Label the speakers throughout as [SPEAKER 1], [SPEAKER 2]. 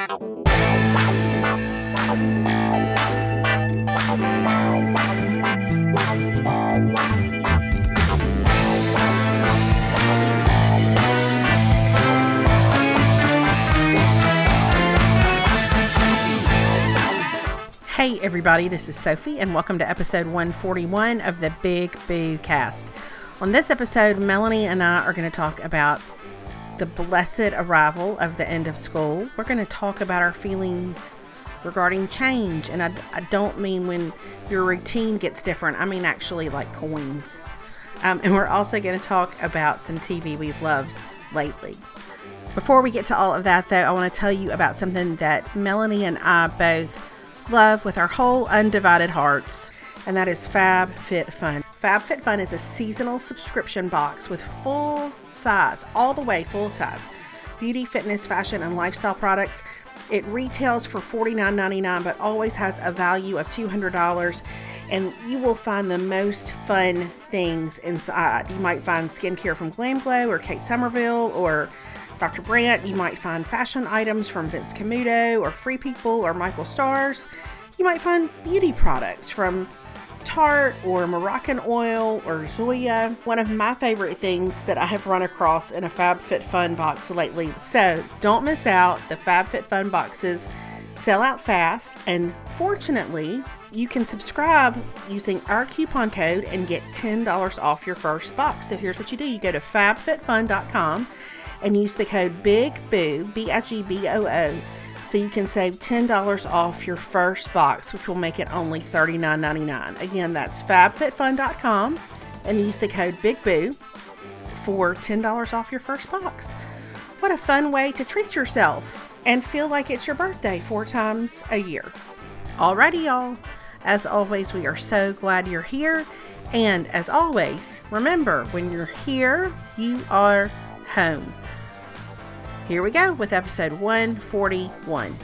[SPEAKER 1] Hey everybody, this is Sophie and welcome to episode 141 of the Big Boo Cast. On this episode, Melanie and I are going to talk about the blessed arrival of the end of school. We're going to talk about our feelings regarding change, and I don't mean when your routine gets different. I mean actually like coins. And we're also going to talk about some TV we've loved lately. Before we get to all of that though, I want to tell you about something that Melanie and I both love with our whole undivided hearts, and that is FabFitFun. FabFitFun is a seasonal subscription box with full size, all the way full size, beauty, fitness, fashion, and lifestyle products. It retails for $49.99, but always has a value of $200, and you will find the most fun things inside. You might find skincare from Glam Glow or Kate Somerville or Dr. Brandt. You might find fashion items from Vince Camuto or Free People or Michael Stars. You might find beauty products from Tarte or Moroccan Oil or Zoya. One of my favorite things that I have run across in a FabFitFun box lately. So don't miss out. The FabFitFun boxes sell out fast, and fortunately, you can subscribe using our coupon code and get $10 off your first box. So here's what you do. You go to fabfitfun.com and use the code BIGBOO, BIGBOO, so you can save $10 off your first box, which will make it only $39.99. Again, that's fabfitfun.com and use the code BIGBOO for $10 off your first box. What a fun way to treat yourself and feel like it's your birthday 4 times a year. Alrighty, y'all. As always, we are so glad you're here. And as always, remember, when you're here, you are home. Here we go with episode 141.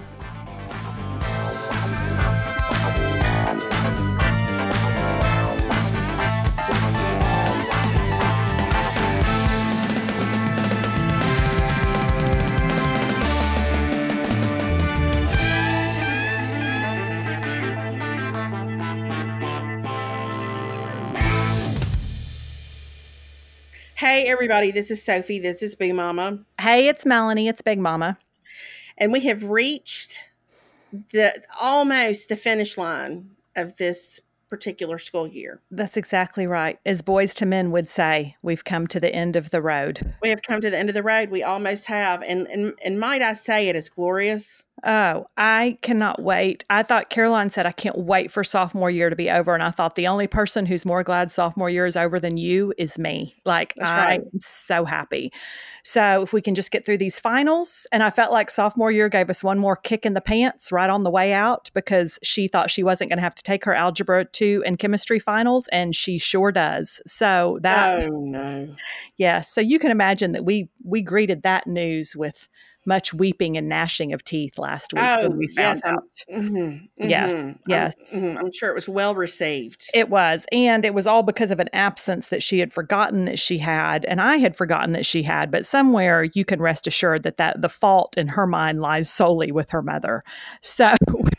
[SPEAKER 1] Hey everybody, this is Sophie. This is Boo Mama.
[SPEAKER 2] Hey, it's Melanie. It's Big Mama.
[SPEAKER 1] And we have reached almost the finish line of this particular school year.
[SPEAKER 2] That's exactly right. As Boys to Men would say, we've come to the end of the road.
[SPEAKER 1] We have come to the end of the road. We almost have. And might I say, it is glorious.
[SPEAKER 2] Oh, I cannot wait. I thought Caroline said, I can't wait for sophomore year to be over. And I thought the only person who's more glad sophomore year is over than you is me. Like, I'm so happy. So if we can just get through these finals. And I felt like sophomore year gave us one more kick in the pants right on the way out, because she thought she wasn't going to have to take her algebra 2 and chemistry finals. And she sure does. So that.
[SPEAKER 1] Oh, no.
[SPEAKER 2] Yeah. So you can imagine that we greeted that news with much weeping and gnashing of teeth last week when we found out. Yes.
[SPEAKER 1] I'm sure it was well received.
[SPEAKER 2] It was. And it was all because of an absence that she had forgotten that she had, and I had forgotten that she had. But somewhere you can rest assured that the fault in her mind lies solely with her mother. So.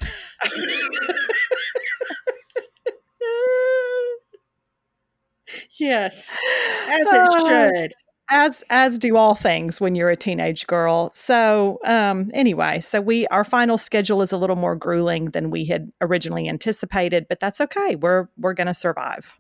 [SPEAKER 1] Yes, as it should.
[SPEAKER 2] As do all things when you're a teenage girl. So anyway, so our final schedule is a little more grueling than we had originally anticipated, but that's okay. We're going to survive.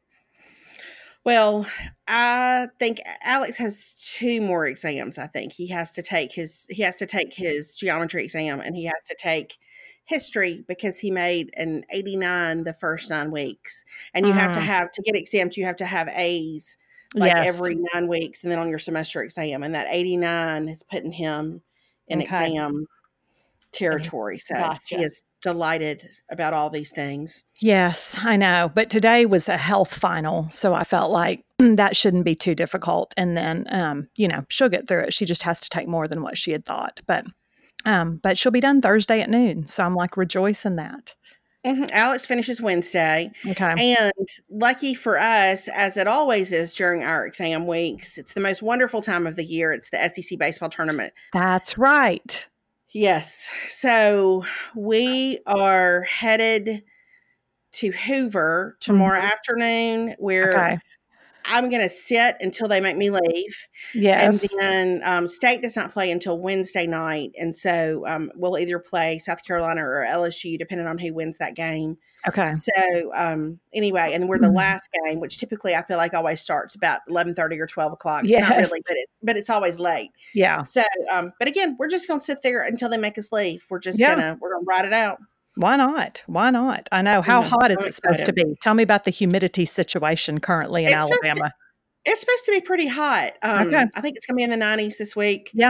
[SPEAKER 1] Well, I think Alex has 2 more exams. I think he has to take his geometry exam, and he has to take history because he made an 89 the first 9 weeks. And you have to get exempt, you have to have A's every 9 weeks, and then on your semester exam. And that 89 is putting him in exam territory. So he is delighted about all these things.
[SPEAKER 2] Yes, I know. But today was a health final, so I felt like that shouldn't be too difficult. And then, she'll get through it. She just has to take more than what she had thought. But she'll be done Thursday at noon. So I'm like, rejoice in that.
[SPEAKER 1] Mm-hmm. Alex finishes Wednesday.
[SPEAKER 2] Okay.
[SPEAKER 1] And lucky for us, as it always is during our exam weeks, it's the most wonderful time of the year. It's the SEC baseball tournament.
[SPEAKER 2] That's right.
[SPEAKER 1] Yes. So we are headed to Hoover tomorrow
[SPEAKER 2] Mhm.
[SPEAKER 1] afternoon, where
[SPEAKER 2] Okay.
[SPEAKER 1] I'm going to sit until they make me leave. And
[SPEAKER 2] Yes.
[SPEAKER 1] then State does not play until Wednesday night. And so we'll either play South Carolina or LSU, depending on who wins that game.
[SPEAKER 2] Okay.
[SPEAKER 1] So anyway, and we're the
[SPEAKER 2] Mhm.
[SPEAKER 1] last game, which typically I feel like always starts about 11:30 or 12 o'clock. Not
[SPEAKER 2] Yes.
[SPEAKER 1] really, but it's always late.
[SPEAKER 2] Yeah.
[SPEAKER 1] So, but again, we're just going to sit there until they make us leave. We're
[SPEAKER 2] Yeah.
[SPEAKER 1] going to ride it out.
[SPEAKER 2] Why not? Why not? I know. How
[SPEAKER 1] Yeah,
[SPEAKER 2] hot is
[SPEAKER 1] I'm
[SPEAKER 2] it supposed to
[SPEAKER 1] excited.
[SPEAKER 2] be? Tell me about the humidity situation currently in
[SPEAKER 1] It's supposed to,
[SPEAKER 2] Alabama.
[SPEAKER 1] it's supposed to be pretty hot.
[SPEAKER 2] Okay.
[SPEAKER 1] I think it's going to be in the 90s this week.
[SPEAKER 2] Yeah.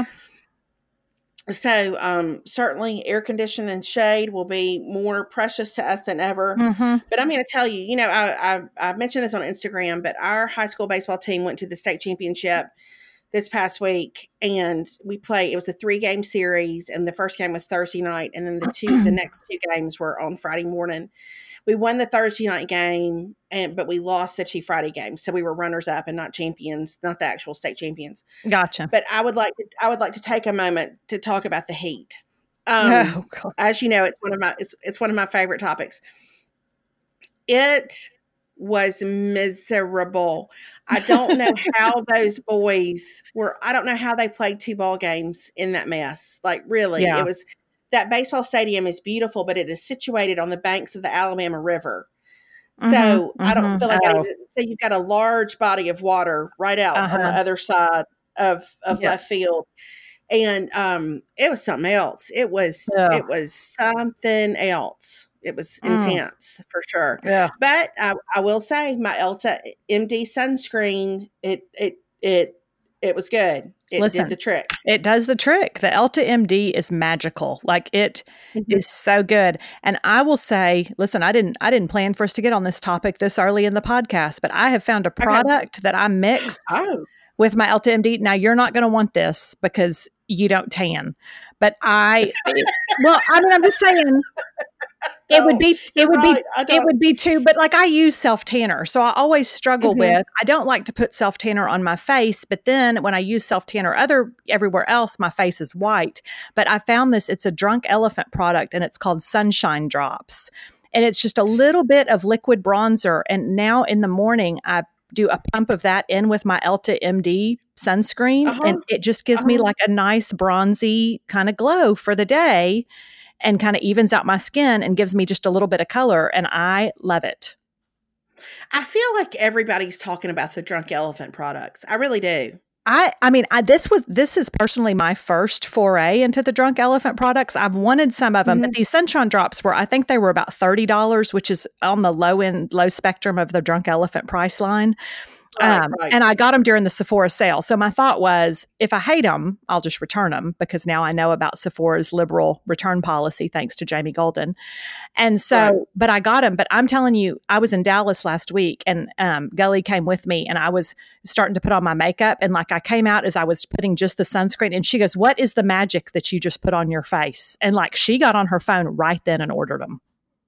[SPEAKER 1] So certainly air conditioning and shade will be more precious to us than ever.
[SPEAKER 2] Mhm.
[SPEAKER 1] But I'm going to tell you, I mentioned this on Instagram, but our high school baseball team went to the state championship this past week, and it was a 3-game series, and the first game was Thursday night, and then the next 2 games were on Friday morning. We won the Thursday night game, but we lost the 2 Friday games. So we were runners up and not champions, not the actual state champions.
[SPEAKER 2] Gotcha.
[SPEAKER 1] But I would like to take a moment to talk about the heat.
[SPEAKER 2] Oh, God.
[SPEAKER 1] As you know, it's one of my favorite topics. It was miserable. I don't know how those boys were. I don't know how they played 2 ball games in that mess. Like, really,
[SPEAKER 2] Yeah.
[SPEAKER 1] it was. That baseball stadium is beautiful, but it is situated on the banks of the Alabama River.
[SPEAKER 2] Mhm.
[SPEAKER 1] So I don't
[SPEAKER 2] Mhm.
[SPEAKER 1] feel like
[SPEAKER 2] Oh.
[SPEAKER 1] so you've got a large body of water right out on the
[SPEAKER 2] Uh-huh.
[SPEAKER 1] other side of
[SPEAKER 2] Yeah.
[SPEAKER 1] left field. And it was something else.
[SPEAKER 2] Yeah.
[SPEAKER 1] It was something else. It was
[SPEAKER 2] Mm.
[SPEAKER 1] intense for sure.
[SPEAKER 2] Yeah.
[SPEAKER 1] But I will say my Elta MD sunscreen, it was good. It did
[SPEAKER 2] Listen,
[SPEAKER 1] the trick.
[SPEAKER 2] it does the trick. The Elta MD is magical. Like, it
[SPEAKER 1] Mhm.
[SPEAKER 2] is so good. And I will say, listen, I didn't plan for us to get on this topic this early in the podcast, but I have found a
[SPEAKER 1] Okay.
[SPEAKER 2] product that I mix
[SPEAKER 1] Oh,
[SPEAKER 2] with my Elta MD. Now, you're not going to want this because you don't tan, but well, I mean, I'm just saying, it would
[SPEAKER 1] no,
[SPEAKER 2] be
[SPEAKER 1] you're right. I
[SPEAKER 2] it
[SPEAKER 1] don't.
[SPEAKER 2] would be too, but like, I use self tanner, so I always struggle
[SPEAKER 1] Mhm.
[SPEAKER 2] with, I don't like to put self tanner on my face, but then when I use self tanner everywhere else, my face is white. But I found this, it's a Drunk Elephant product, and it's called Sunshine Drops. And it's just a little bit of liquid bronzer, and now in the morning I do a pump of that in with my Elta MD sunscreen, and
[SPEAKER 1] Uh-huh.
[SPEAKER 2] it just gives me
[SPEAKER 1] Uh-huh.
[SPEAKER 2] like a nice bronzy kind of glow for the day, and kind of evens out my skin and gives me just a little bit of color. And I love it.
[SPEAKER 1] I feel like everybody's talking about the Drunk Elephant products. I really do.
[SPEAKER 2] I mean, this is personally my first foray into the Drunk Elephant products. I've wanted some of them, but
[SPEAKER 1] Mhm.
[SPEAKER 2] these Sunshine Drops I think they were about $30, which is on the low spectrum of the Drunk Elephant price line.
[SPEAKER 1] Right, right.
[SPEAKER 2] And I got them during the Sephora sale. So my thought was, if I hate them, I'll just return them, because now I know about Sephora's liberal return policy, thanks to Jamie Golden. And so,
[SPEAKER 1] Right.
[SPEAKER 2] but I got him. But I'm telling you, I was in Dallas last week, and Gully came with me, and I was starting to put on my makeup. And like, I came out as I was putting just the sunscreen, and she goes, "What is the magic that you just put on your face?" And like, she got on her phone right then and ordered them.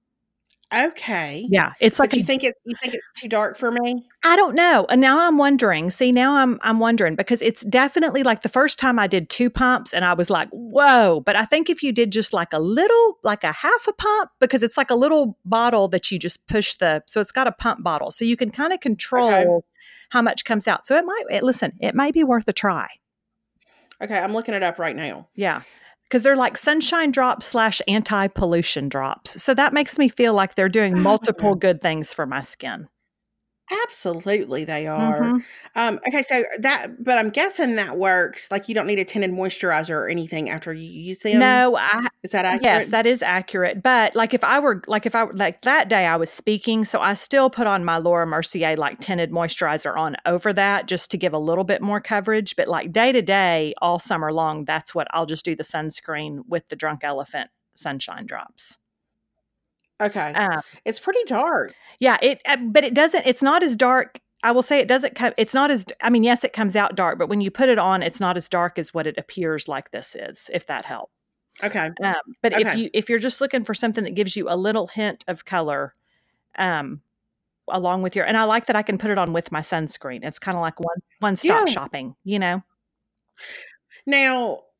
[SPEAKER 1] Okay.
[SPEAKER 2] Yeah. It's like,
[SPEAKER 1] But you think it's too dark for me?
[SPEAKER 2] I don't know. And now I'm wondering. See, now I'm wondering, because it's definitely like, the first time I did 2 pumps and I was like, whoa. But I think if you did just like a half a pump, because it's like a little bottle that you just push so it's got a pump bottle. So you can kind of control how much comes out. So it might be worth a try.
[SPEAKER 1] Okay, I'm looking it up right now.
[SPEAKER 2] Yeah. Because they're like Sunshine Drops / anti-pollution drops. So that makes me feel like they're doing multiple good things for my skin.
[SPEAKER 1] Absolutely, they are.
[SPEAKER 2] Mm-hmm.
[SPEAKER 1] Okay, so but I'm guessing that works. Like, you don't need a tinted moisturizer or anything after you use them.
[SPEAKER 2] No,
[SPEAKER 1] Is that accurate?
[SPEAKER 2] yes, that is accurate. But like, if I were like that day I was speaking, so I still put on my Laura Mercier like tinted moisturizer on over that, just to give a little bit more coverage. But like, day to day, all summer long, that's what I'll just do, the sunscreen with the Drunk Elephant Sunshine Drops.
[SPEAKER 1] Okay. It's pretty dark.
[SPEAKER 2] Yeah, but it doesn't, it's not as dark. I will say it's not as, I mean, yes, it comes out dark, but when you put it on, it's not as dark as what it appears like this is, if that helps.
[SPEAKER 1] Okay.
[SPEAKER 2] But
[SPEAKER 1] Okay.
[SPEAKER 2] if you're just looking for something that gives you a little hint of color, along with and I like that I can put it on with my sunscreen. It's kind of like one stop
[SPEAKER 1] Yeah.
[SPEAKER 2] shopping, you know?
[SPEAKER 1] Now,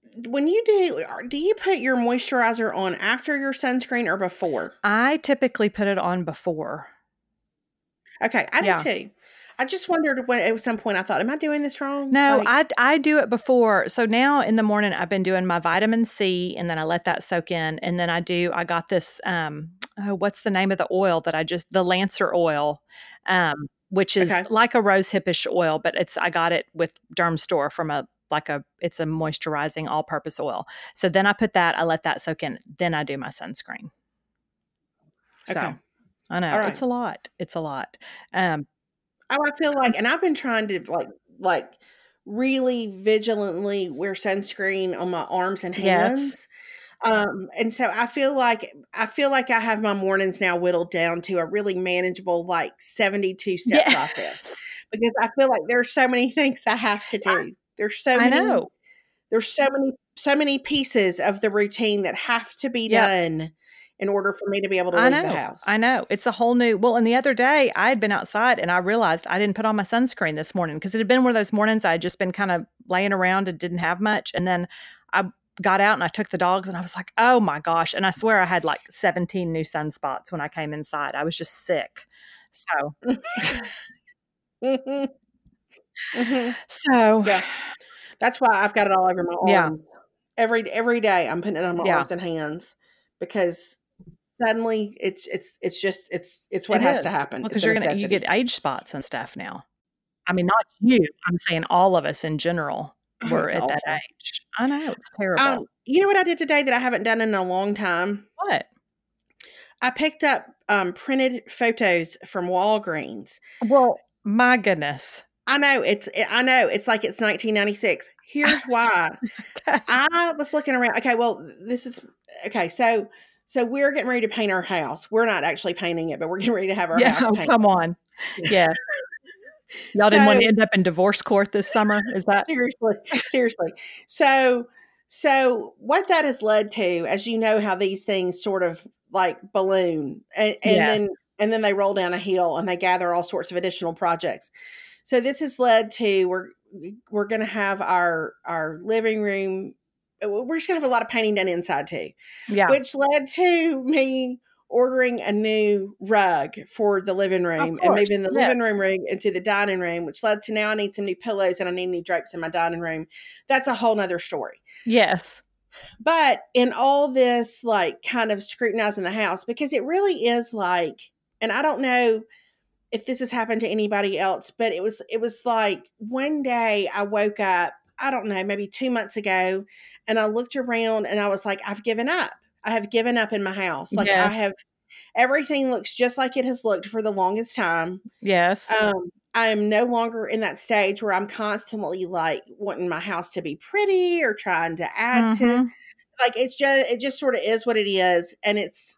[SPEAKER 1] when you do you put your moisturizer on after your sunscreen or before?
[SPEAKER 2] I typically put it on before.
[SPEAKER 1] Okay, I do
[SPEAKER 2] Yeah.
[SPEAKER 1] too. I just wondered when at some point I thought, am I doing this wrong?
[SPEAKER 2] No,
[SPEAKER 1] Like,
[SPEAKER 2] I do it before. So now in the morning I've been doing my vitamin C and then I let that soak in and then I got this what's the name of the oil that the Lancer oil, which is
[SPEAKER 1] okay,
[SPEAKER 2] like a rose hippish oil, but I got it with Dermstore from it's a moisturizing all purpose oil. So then I put that, I let that soak in, then I do my sunscreen.
[SPEAKER 1] okay,
[SPEAKER 2] So I know
[SPEAKER 1] all
[SPEAKER 2] it's
[SPEAKER 1] right.
[SPEAKER 2] a lot. It's a lot. Um,
[SPEAKER 1] Oh, I feel like, and I've been trying to like really vigilantly wear sunscreen on my arms and
[SPEAKER 2] yes.
[SPEAKER 1] hands. And so I feel like I have my mornings now whittled down to a really manageable, like 72 step process
[SPEAKER 2] Yes.
[SPEAKER 1] because I feel like there's so many things I have to do.
[SPEAKER 2] I know.
[SPEAKER 1] There's so many pieces of the routine that have to be
[SPEAKER 2] Yep.
[SPEAKER 1] done in order for me to be able to
[SPEAKER 2] I
[SPEAKER 1] leave the
[SPEAKER 2] know.
[SPEAKER 1] house.
[SPEAKER 2] I know. It's a whole new and the other day I had been outside and I realized I didn't put on my sunscreen this morning because it had been one of those mornings I had just been kind of laying around and didn't have much. And then I got out and I took the dogs and I was like, oh my gosh. And I swear I had like 17 new sunspots when I came inside. I was just sick. So,
[SPEAKER 1] Mhm, mhm.
[SPEAKER 2] so
[SPEAKER 1] Yeah. That's why I've got it all over my
[SPEAKER 2] yeah,
[SPEAKER 1] arms. Every day I'm putting it on my
[SPEAKER 2] yeah,
[SPEAKER 1] arms and hands because suddenly it's what
[SPEAKER 2] it
[SPEAKER 1] has to
[SPEAKER 2] is.
[SPEAKER 1] happen.
[SPEAKER 2] Well,
[SPEAKER 1] It's
[SPEAKER 2] because
[SPEAKER 1] a
[SPEAKER 2] you get
[SPEAKER 1] necessity.
[SPEAKER 2] age spots and stuff now. I mean, not you. I'm saying all of us in general
[SPEAKER 1] Oh,
[SPEAKER 2] were
[SPEAKER 1] it's
[SPEAKER 2] at that
[SPEAKER 1] awful.
[SPEAKER 2] age. I know it's terrible.
[SPEAKER 1] You know what I did today that I haven't done in a long time?
[SPEAKER 2] What?
[SPEAKER 1] I picked up printed photos from Walgreens.
[SPEAKER 2] Well, my goodness.
[SPEAKER 1] I know it's like it's 1996. Here's why.
[SPEAKER 2] Okay.
[SPEAKER 1] I was looking around. Okay, well, this is okay. So we're getting ready to paint our house. We're not actually painting it, but we're getting ready to have our
[SPEAKER 2] Yeah,
[SPEAKER 1] house
[SPEAKER 2] oh,
[SPEAKER 1] painted.
[SPEAKER 2] come on. Yeah. Y'all didn't wanna
[SPEAKER 1] So
[SPEAKER 2] end up in divorce court this summer, is that
[SPEAKER 1] seriously, seriously. So what that has led to, as you know, how these things sort of like balloon
[SPEAKER 2] Yes.
[SPEAKER 1] and then they roll down a hill and they gather all sorts of additional projects. So this has led to we're going to have our living room. We're just going to have a lot of painting done inside too,
[SPEAKER 2] Yeah,
[SPEAKER 1] which led to me ordering a new rug for the living
[SPEAKER 2] of
[SPEAKER 1] room and
[SPEAKER 2] course.
[SPEAKER 1] moving the living
[SPEAKER 2] Yes.
[SPEAKER 1] room rug into the dining room, which led to now I need some new pillows and I need new drapes in my dining room. That's a whole nother story.
[SPEAKER 2] Yes.
[SPEAKER 1] But in all this, like kind of scrutinizing the house, because it really is like, and I don't know if this has happened to anybody else, but it was like one day I woke up, I don't know, maybe 2 months ago, and I looked around and I was like, I've given up. I have given up in my house. Like I
[SPEAKER 2] Yes.
[SPEAKER 1] have everything looks just like it has looked for the longest time.
[SPEAKER 2] Yes.
[SPEAKER 1] I'm no longer in that stage where I'm constantly like wanting my house to be pretty or trying to add to
[SPEAKER 2] Mhm.
[SPEAKER 1] like it just sort of is what it is and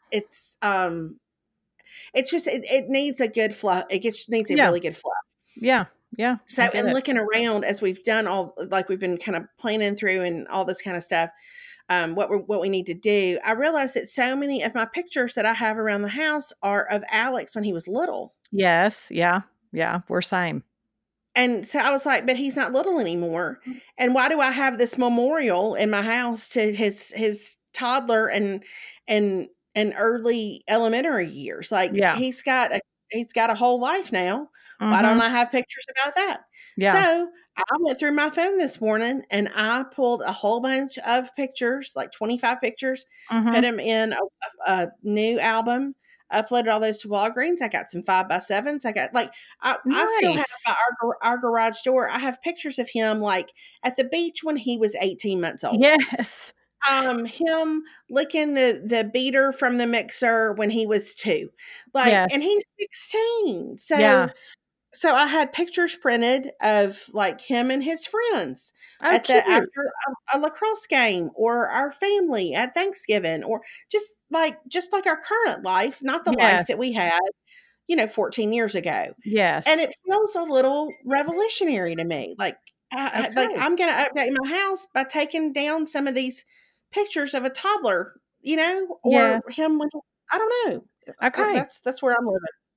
[SPEAKER 1] it's just it needs a good fluff. It just needs a
[SPEAKER 2] Yeah.
[SPEAKER 1] really good fluff.
[SPEAKER 2] Yeah. Yeah.
[SPEAKER 1] So,
[SPEAKER 2] I get
[SPEAKER 1] and
[SPEAKER 2] it.
[SPEAKER 1] looking around as we've done all, like we've been kind of planning through and all this kind of stuff, what we need to do, I realized that so many of my pictures that I have around the house are of Alex when he was little.
[SPEAKER 2] Yes. Yeah. Yeah. We're same.
[SPEAKER 1] And so I was like, but he's not little anymore. And why do I have this memorial in my house to his toddler and and early elementary years? Like
[SPEAKER 2] Yeah.
[SPEAKER 1] he's got a whole life now. Why don't
[SPEAKER 2] Mhm.
[SPEAKER 1] I have pictures about that?
[SPEAKER 2] Yeah.
[SPEAKER 1] So I went through my phone this morning and I pulled a whole bunch of pictures, like 25 pictures, put
[SPEAKER 2] Mhm.
[SPEAKER 1] them in a new album, uploaded all those to Walgreens. I got some 5x7s. I got like I still have
[SPEAKER 2] Nice.
[SPEAKER 1] by our garage door. I have pictures of him like at the beach when he was 18 months old.
[SPEAKER 2] Yes.
[SPEAKER 1] Him licking the beater from the mixer when he was 2. Like,
[SPEAKER 2] Yes.
[SPEAKER 1] and he's 16.
[SPEAKER 2] Yeah.
[SPEAKER 1] So I had pictures printed of like him and his friends
[SPEAKER 2] Oh,
[SPEAKER 1] at the
[SPEAKER 2] cute.
[SPEAKER 1] after a lacrosse game or our family at Thanksgiving or just like our current life, not the life
[SPEAKER 2] Yes.
[SPEAKER 1] that we had, 14 years ago. And
[SPEAKER 2] Yes.
[SPEAKER 1] it feels a little revolutionary to me. Like
[SPEAKER 2] Okay.
[SPEAKER 1] I'm going to update my house by taking down some of these pictures of a toddler,
[SPEAKER 2] Yes.
[SPEAKER 1] or him when I don't know.
[SPEAKER 2] Okay.
[SPEAKER 1] That's where I'm living.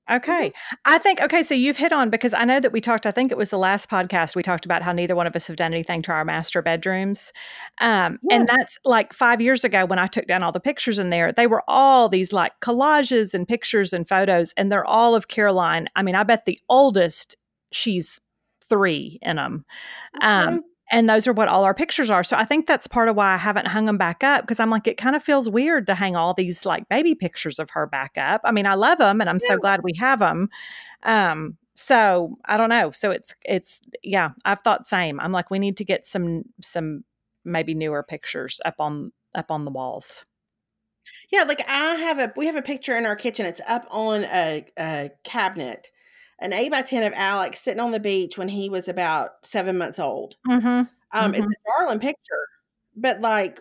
[SPEAKER 2] Okay. I think, okay, so you've hit on, because I know that we talked, I think it was the last podcast, we talked about how neither one of us have done anything to our master bedrooms.
[SPEAKER 1] Yeah.
[SPEAKER 2] And that's like 5 years ago when I took down all the pictures in there, they were all these like collages and pictures and photos, and they're all of Caroline. I mean, I bet the oldest, she's 3 in them.
[SPEAKER 1] Mhm.
[SPEAKER 2] And those are what all our pictures are. So I think that's part of why I haven't hung them back up, because I'm like, it kind of feels weird to hang all these like baby pictures of her back up. I mean, I love them and I'm so glad we have them. So I don't know. So yeah, I've thought same. I'm like, we need to get some maybe newer pictures up on the walls.
[SPEAKER 1] Yeah, like we have a picture in our kitchen. It's up on a cabinet, an 8x10 of Alex sitting on the beach when he was about 7 months old. It's a darling picture, but like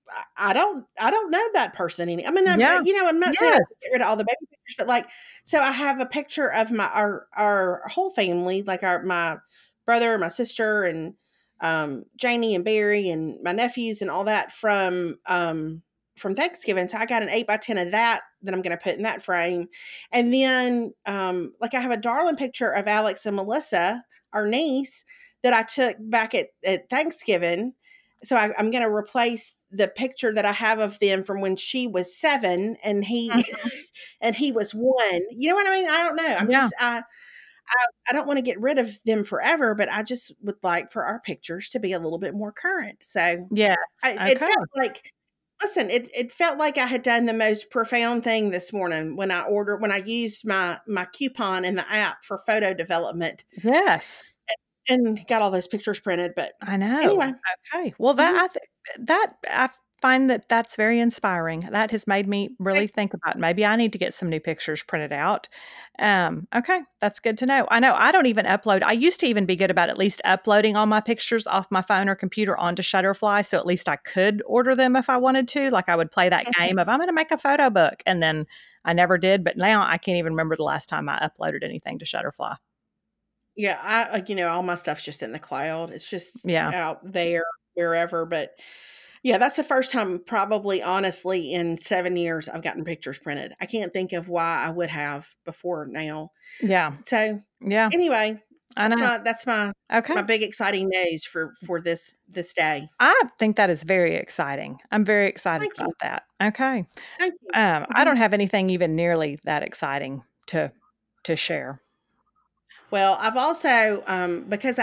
[SPEAKER 1] I don't know that person any. I mean, I'm not saying I
[SPEAKER 2] Yes.
[SPEAKER 1] get rid of all the baby pictures, but like, so I have a picture of our whole family, like my brother, my sister, and Janie and Barry and my nephews and all that from Thanksgiving. So I got an 8x10 of that I'm going to put in that frame. And then, like I have a darling picture of Alex and Melissa, our niece, that I took back at Thanksgiving. So I'm going to replace the picture that I have of them from when she was 7 and he, and he was 1. You know what I mean? I don't know. I don't want to get rid of them forever, but I just would like for our pictures to be a little bit more current. So
[SPEAKER 2] Yes.
[SPEAKER 1] it felt like, listen, it felt like I had done the most profound thing this morning when I used my coupon in the app for photo development
[SPEAKER 2] Yes.
[SPEAKER 1] and got all those pictures printed. But
[SPEAKER 2] I know.
[SPEAKER 1] anyway.
[SPEAKER 2] Okay. Well, I find that that's very inspiring. That has made me really think about maybe I need to get some new pictures printed out. Okay, that's good to know. I know I don't even upload. I used to even be good about at least uploading all my pictures off my phone or computer onto Shutterfly, so at least I could order them if I wanted to. Like I would play that game of I'm going to make a photo book, and then I never did. But now I can't even remember the last time I uploaded anything to Shutterfly.
[SPEAKER 1] Yeah, all my stuff's just in the cloud. It's just
[SPEAKER 2] Yeah.
[SPEAKER 1] out there wherever. But yeah, that's the first time probably honestly in 7 years I've gotten pictures printed. I can't think of why I would have before now.
[SPEAKER 2] Yeah.
[SPEAKER 1] So
[SPEAKER 2] Yeah.
[SPEAKER 1] anyway,
[SPEAKER 2] I know.
[SPEAKER 1] that's my
[SPEAKER 2] Okay.
[SPEAKER 1] my big exciting news for this day.
[SPEAKER 2] I think that is very exciting. I'm very excited
[SPEAKER 1] Thank you.
[SPEAKER 2] about that. Okay.
[SPEAKER 1] Thank you.
[SPEAKER 2] I don't have anything even nearly that exciting to share.
[SPEAKER 1] Well, I've also because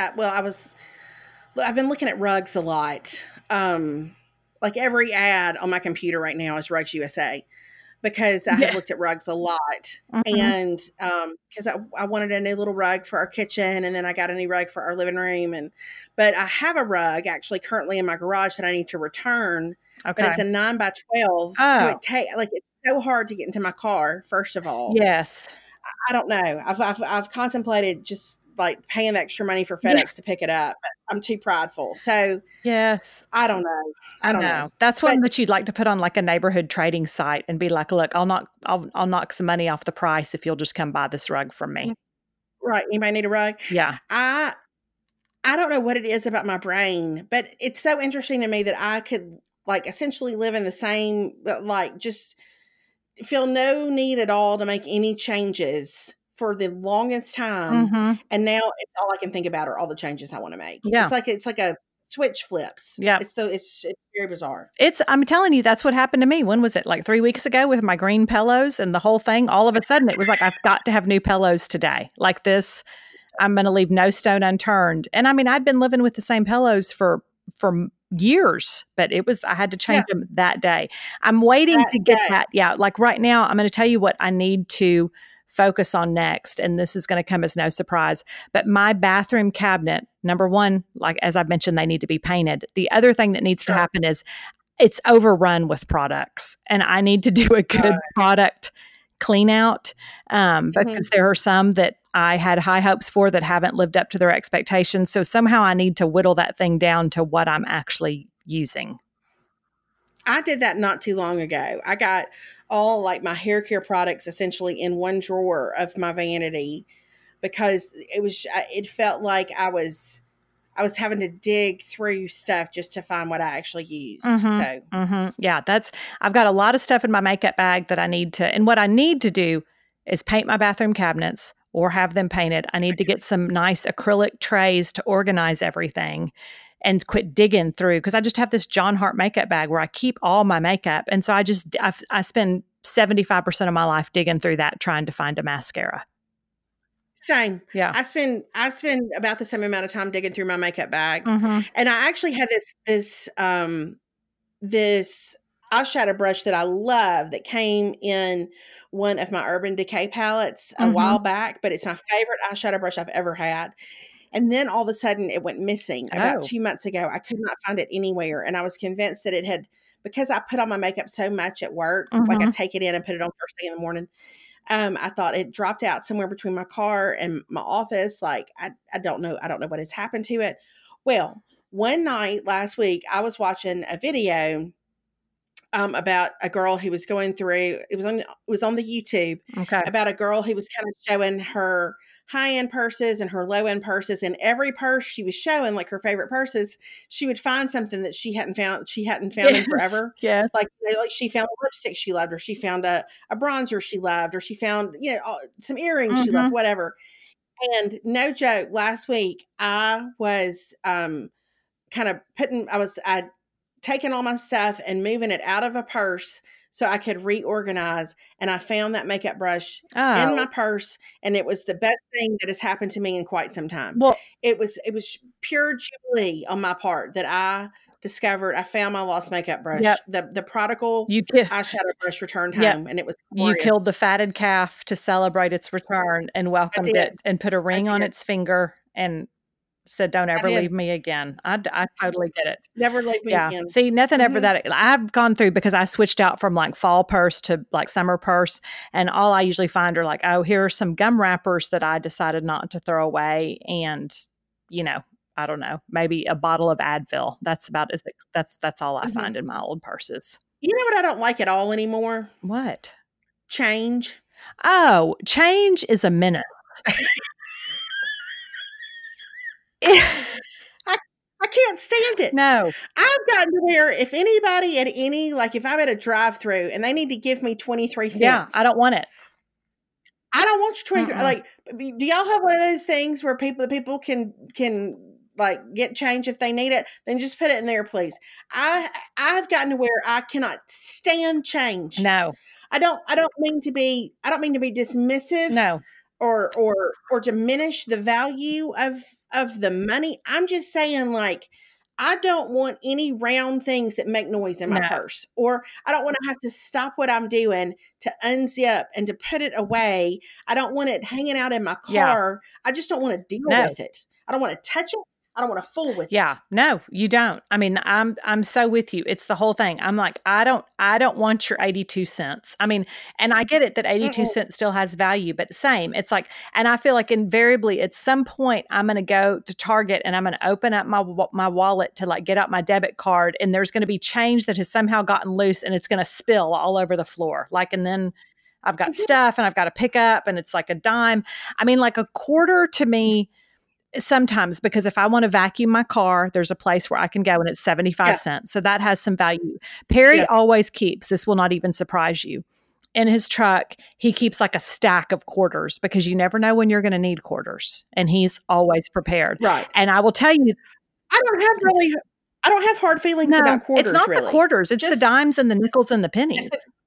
[SPEAKER 1] I've been looking at rugs a lot. Like every ad on my computer right now is Rugs USA because I have looked at rugs a lot. And because I wanted a new little rug for our kitchen, and then I got a new rug for our living room. But I have a rug actually currently in my garage that I need to return.
[SPEAKER 2] Okay.
[SPEAKER 1] But it's a 9x12. So it's so hard to get into my car, first of all.
[SPEAKER 2] Yes.
[SPEAKER 1] I don't know. I've contemplated just like paying extra money for FedEx to pick it up, but I'm too prideful. So
[SPEAKER 2] yes,
[SPEAKER 1] I don't know. I don't know.
[SPEAKER 2] That's one that you'd like to put on like a neighborhood trading site and be like, look, I'll knock some money off the price if you'll just come buy this rug from me.
[SPEAKER 1] Right. Anybody need a rug?
[SPEAKER 2] Yeah.
[SPEAKER 1] I don't know what it is about my brain, but it's so interesting to me that I could like essentially live in the same, like just feel no need at all to make any changes for the longest time. And now it's all I can think about are all the changes I want to make.
[SPEAKER 2] Yeah.
[SPEAKER 1] It's like a switch flips.
[SPEAKER 2] Yeah.
[SPEAKER 1] It's very bizarre.
[SPEAKER 2] I'm telling you, that's what happened to me. When was it? Like 3 weeks ago with my green pillows and the whole thing. All of a sudden it was like, I've got to have new pillows today. Like this, I'm going to leave no stone unturned. And I mean, I'd been living with the same pillows for years, but I had to change them that day. I'm waiting to get that. Yeah. Like right now, I'm going to tell you what I need to focus on next. And this is going to come as no surprise, but my bathroom cabinet, number one, like, as I've mentioned, they need to be painted. The other thing that needs to happen is it's overrun with products, and I need to do a good product clean out because there are some that I had high hopes for that haven't lived up to their expectations. So somehow I need to whittle that thing down to what I'm actually using.
[SPEAKER 1] I did that not too long ago. I got all like my hair care products essentially in one drawer of my vanity because it felt like I was having to dig through stuff just to find what I actually used. So
[SPEAKER 2] yeah, I've got a lot of stuff in my makeup bag that I need to, and what I need to do is paint my bathroom cabinets or have them painted. I need to get some nice acrylic trays to organize everything and quit digging through, because I just have this John Hart makeup bag where I keep all my makeup. And so I spend 75% of my life digging through that trying to find a mascara.
[SPEAKER 1] Same.
[SPEAKER 2] Yeah.
[SPEAKER 1] I spend about the same amount of time digging through my makeup bag.
[SPEAKER 2] Mm-hmm.
[SPEAKER 1] And I actually had this eyeshadow brush that I love that came in one of my Urban Decay palettes a while back, but it's my favorite eyeshadow brush I've ever had. And then all of a sudden it went missing about 2 months ago. I could not find it anywhere. And I was convinced that it had, because I put on my makeup so much at work, like I take it in and put it on first thing in the morning. I thought it dropped out somewhere between my car and my office. Like, I don't know. I don't know what has happened to it. Well, one night last week, I was watching a video about a girl who was going through, it was on the YouTube, about a girl who was kind of showing her high-end purses and her low-end purses, and every purse she was showing, like her favorite purses, she would find something that she hadn't found in forever.
[SPEAKER 2] Yes.
[SPEAKER 1] Like she found a lipstick she loved, or she found a bronzer she loved, or she found, some earrings she loved, whatever. And no joke, last week I was I'd taking all my stuff and moving it out of a purse so I could reorganize. And I found that makeup brush in my purse, and it was the best thing that has happened to me in quite some time.
[SPEAKER 2] Well,
[SPEAKER 1] it was pure jubilee on my part that I discovered I found my lost makeup brush.
[SPEAKER 2] Yep.
[SPEAKER 1] The prodigal eyeshadow brush returned home, and it was glorious.
[SPEAKER 2] You killed the fatted calf to celebrate its return and welcomed it and put a ring on its finger and said, don't ever leave me again. I totally get it.
[SPEAKER 1] Never leave me again.
[SPEAKER 2] See, nothing ever that I've gone through, because I switched out from like fall purse to like summer purse. And all I usually find are like, oh, here are some gum wrappers that I decided not to throw away. And, I don't know, maybe a bottle of Advil. That's about that's all I find in my old purses.
[SPEAKER 1] You know what I don't like at all anymore?
[SPEAKER 2] What?
[SPEAKER 1] Change.
[SPEAKER 2] Oh, change is a menace.
[SPEAKER 1] I can't stand it.
[SPEAKER 2] No.
[SPEAKER 1] I've gotten to where if anybody at any, like if I'm at a drive-through and they need to give me 23 cents.
[SPEAKER 2] Yeah, I don't want it.
[SPEAKER 1] I don't want your 23. Like, do y'all have one of those things where people can like get change if they need it? Then just put it in there, please. I've gotten to where I cannot stand change.
[SPEAKER 2] No.
[SPEAKER 1] I don't mean to be dismissive.
[SPEAKER 2] No.
[SPEAKER 1] Or diminish the value of the money. I'm just saying, like, I don't want any round things that make noise in my purse, or I don't want to have to stop what I'm doing to unzip and to put it away. I don't want it hanging out in my car. I just don't want to deal with it. I don't want to touch it. I don't want to fool with it.
[SPEAKER 2] Yeah, no, you don't. I mean, I'm so with you. It's the whole thing. I'm like, I don't want your 82 cents. I mean, and I get it that 82 cents still has value, but same. It's like, and I feel like invariably at some point I'm going to go to Target and I'm going to open up my wallet to like get out my debit card, and there's going to be change that has somehow gotten loose and it's going to spill all over the floor. Like, and then I've got stuff and I've got to pick up, and it's like a dime. I mean, like a quarter to me. Sometimes, because if I want to vacuum my car, there's a place where I can go and it's 75 cents. So that has some value. Perry always keeps, this will not even surprise you, in his truck, he keeps like a stack of quarters, because you never know when you're going to need quarters. And he's always prepared.
[SPEAKER 1] Right.
[SPEAKER 2] And I will tell you,
[SPEAKER 1] I don't have hard feelings about quarters.
[SPEAKER 2] It's not the quarters. It's just the dimes and the nickels and the pennies.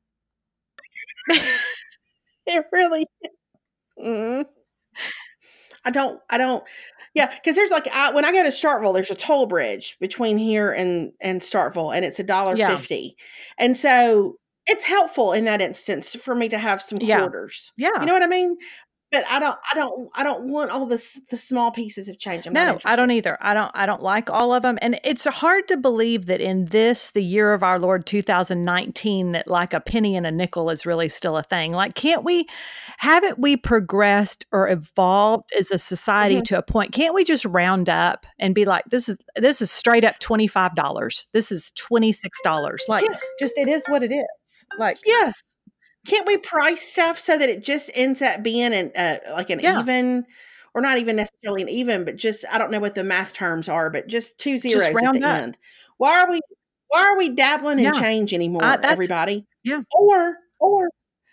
[SPEAKER 1] It really is. I don't. Yeah, because there's like when I go to Starkville, there's a toll bridge between here and Starkville, and it's $1.50, and so it's helpful in that instance for me to have some quarters.
[SPEAKER 2] Yeah,
[SPEAKER 1] you know what I mean. But I don't want all the small pieces of change.
[SPEAKER 2] No, I don't either. I don't like all of them. And it's hard to believe that in the year of our Lord 2019, that like a penny and a nickel is really still a thing. Like, haven't we progressed or evolved as a society to a point? Can't we just round up and be like, this is straight up $25. This is $26. Like, just, it is what it is. Like,
[SPEAKER 1] yes. Can't we price stuff so that it just ends up being an even, or not even necessarily an even, but just, I don't know what the math terms are, but just 2 zeros at the end. Why are we dabbling in change anymore, everybody?
[SPEAKER 2] Yeah.
[SPEAKER 1] Or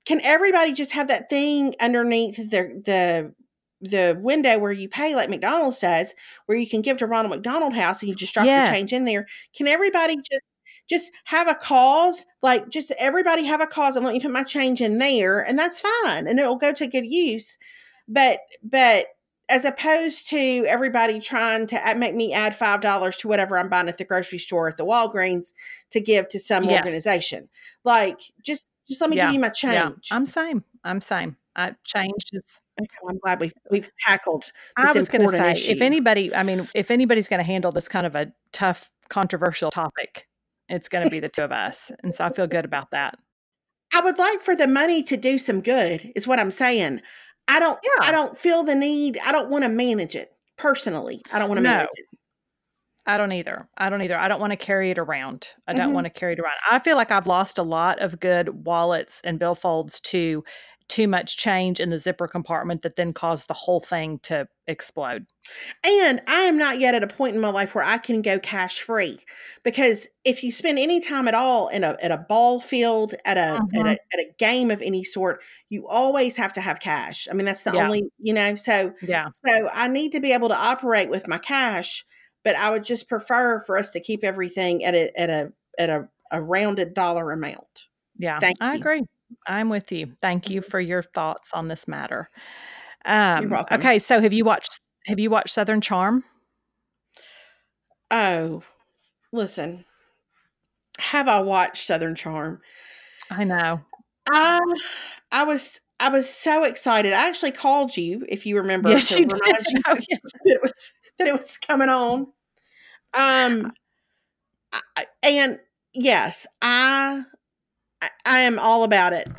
[SPEAKER 1] can everybody just have that thing underneath the window where you pay like McDonald's does, where you can give to Ronald McDonald House and you just drop your change in there? Can everybody just have a cause? Like, just everybody have a cause and let me put my change in there, and that's fine, and it'll go to good use. But as opposed to everybody trying to make me add $5 to whatever I'm buying at the grocery store at the Walgreens to give to some organization. Like, just let me give you my change.
[SPEAKER 2] Yeah. I'm same. Change is.
[SPEAKER 1] Okay, I'm glad we've tackled this
[SPEAKER 2] I was going to say,
[SPEAKER 1] issue.
[SPEAKER 2] if anybody's going to handle this kind of a tough, controversial topic, it's going to be the two of us. And so I feel good about that.
[SPEAKER 1] I would like for the money to do some good, is what I'm saying. I don't feel the need. I don't want to manage it personally. I don't want to manage it.
[SPEAKER 2] I don't either. I don't want to carry it around. I don't want to carry it around. I feel like I've lost a lot of good wallets and billfolds to too much change in the zipper compartment that then caused the whole thing to explode.
[SPEAKER 1] And I am not yet at a point in my life where I can go cash free, because if you spend any time at all at a ball field, at a game of any sort, you always have to have cash. I mean, that's the only, so I need to be able to operate with my cash, but I would just prefer for us to keep everything at a rounded dollar amount.
[SPEAKER 2] Yeah, I agree. I'm with you. Thank you for your thoughts on this matter. You're welcome. Okay, so have you watched Southern Charm?
[SPEAKER 1] Oh, listen. Have I watched Southern Charm?
[SPEAKER 2] I know.
[SPEAKER 1] I was so excited. I actually called you, if you remember,
[SPEAKER 2] yes,
[SPEAKER 1] to
[SPEAKER 2] remind
[SPEAKER 1] you that it was coming on. And yes, I am all about it.